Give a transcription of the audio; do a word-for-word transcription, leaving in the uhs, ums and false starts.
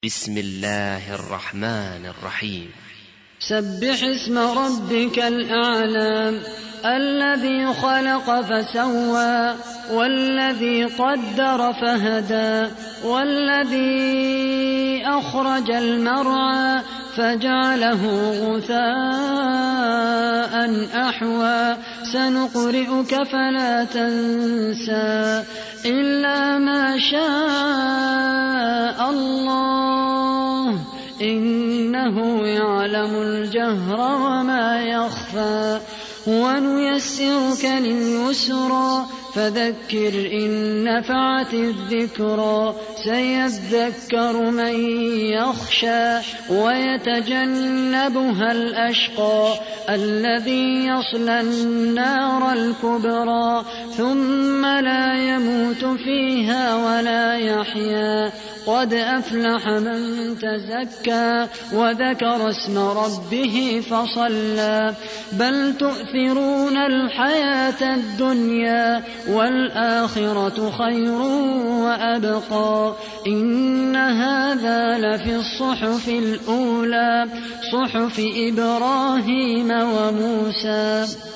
بسم الله الرحمن الرحيم. سبح اسم ربك الأعلى الذي خلق فسوى والذي قدر فهدى والذي أخرج المرعى فجعله غثاء أحوى سنقرئك فلا تنسى إلا ما شاء الله إنه يعلم الجهر وما يخفى ونيسرك لليسرى فذكر إن نفعت الذكرى سيذكر من يخشى ويتجنبها الأشقى الذي يصلى النار الكبرى ثم لا يموت فيها ولا يحيا قد أفلح من تزكى وذكر اسم ربه فصلى بل تؤثرون الحياة الدنيا والآخرة خير وأبقى إن هذا لفي الصحف الأولى صحف إبراهيم وموسى.